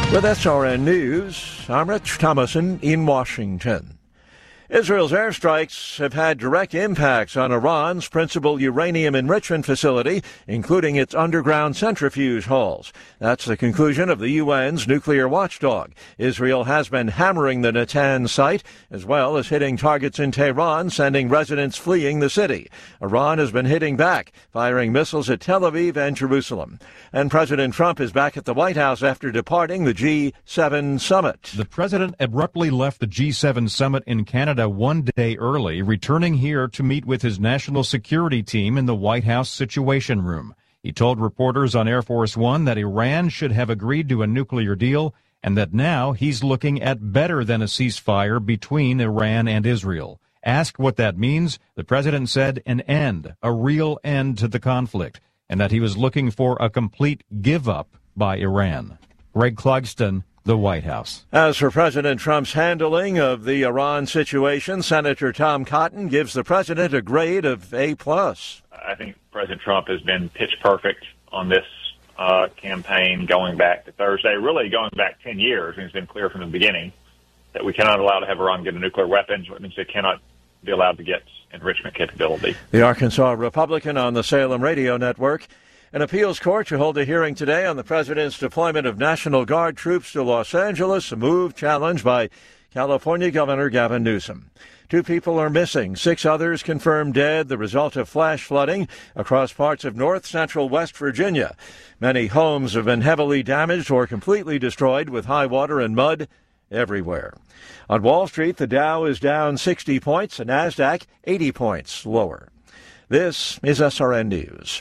With SRN News, I'm Rich Thomason in Washington. Israel's airstrikes have had direct impacts on Iran's principal uranium enrichment facility, including its underground centrifuge halls. That's the conclusion of the UN's nuclear watchdog. Israel has been hammering the Natanz site, as well as hitting targets in Tehran, sending residents fleeing the city. Iran has been hitting back, firing missiles at Tel Aviv and Jerusalem. And President Trump is back at the White House after departing the G7 summit. The president abruptly left the G7 summit in Canada one day early, returning here to meet with his national security team in the White House Situation Room. He told reporters on Air Force One that Iran should have agreed to a nuclear deal and that now he's looking at better than a ceasefire between Iran and Israel. Asked what that means, the president said an end, a real end to the conflict, and that he was looking for a complete give-up by Iran. Greg Clugston, the White House. As for President Trump's handling of the Iran situation, Senator Tom Cotton gives the president a grade of A+. I think President Trump has been pitch perfect on this campaign going back to Thursday, really going back 10 years. And it's been clear from the beginning that we cannot allow to have Iran get a nuclear weapon, which means they cannot be allowed to get enrichment capability. The Arkansas Republican on the Salem Radio Network. An appeals court to hold a hearing today on the president's deployment of National Guard troops to Los Angeles, a move challenged by California Governor Gavin Newsom. 2 people are missing, 6 others confirmed dead, the result of flash flooding across parts of north central West Virginia. Many homes have been heavily damaged or completely destroyed with high water and mud everywhere. On Wall Street, the Dow is down 60 points, the NASDAQ 80 points lower. This is SRN News.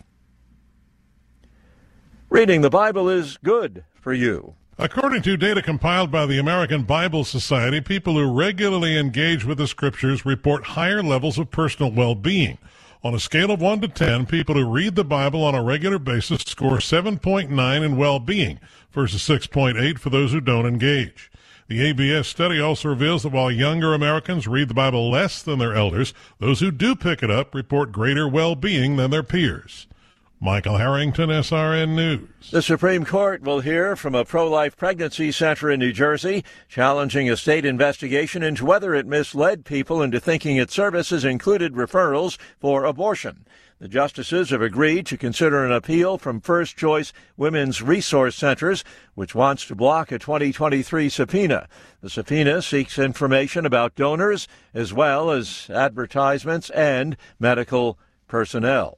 Reading the Bible is good for you. According to data compiled by the American Bible Society, people who regularly engage with the Scriptures report higher levels of personal well-being. On a scale of 1 to 10, people who read the Bible on a regular basis score 7.9 in well-being versus 6.8 for those who don't engage. The ABS study also reveals that while younger Americans read the Bible less than their elders, those who do pick it up report greater well-being than their peers. Michael Harrington, SRN News. The Supreme Court will hear from a pro-life pregnancy center in New Jersey, challenging a state investigation into whether it misled people into thinking its services included referrals for abortion. The justices have agreed to consider an appeal from First Choice Women's Resource Centers, which wants to block a 2023 subpoena. The subpoena seeks information about donors as well as advertisements and medical personnel.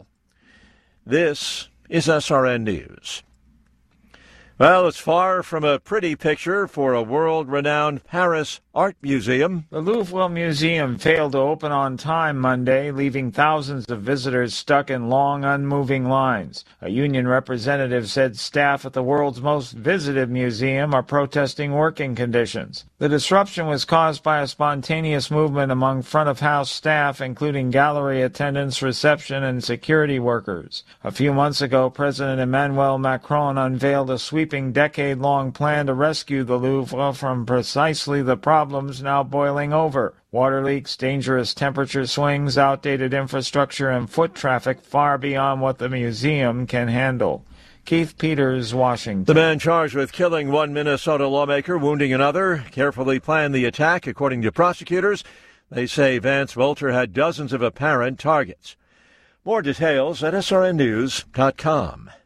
This is SRN News. Well, it's far from a pretty picture for a world-renowned Paris art museum. The Louvre Museum failed to open on time Monday, leaving thousands of visitors stuck in long, unmoving lines. A union representative said staff at the world's most visited museum are protesting working conditions. The disruption was caused by a spontaneous movement among front-of-house staff, including gallery attendants, reception, and security workers. A few months ago, President Emmanuel Macron unveiled a sweeping decade-long plan to rescue the Louvre from precisely the problems now boiling over. Water leaks, dangerous temperature swings, outdated infrastructure, and foot traffic far beyond what the museum can handle. Keith Peters, Washington. The man charged with killing one Minnesota lawmaker, wounding another, carefully planned the attack, according to prosecutors. They say Vance Volter had dozens of apparent targets. More details at srnnews.com.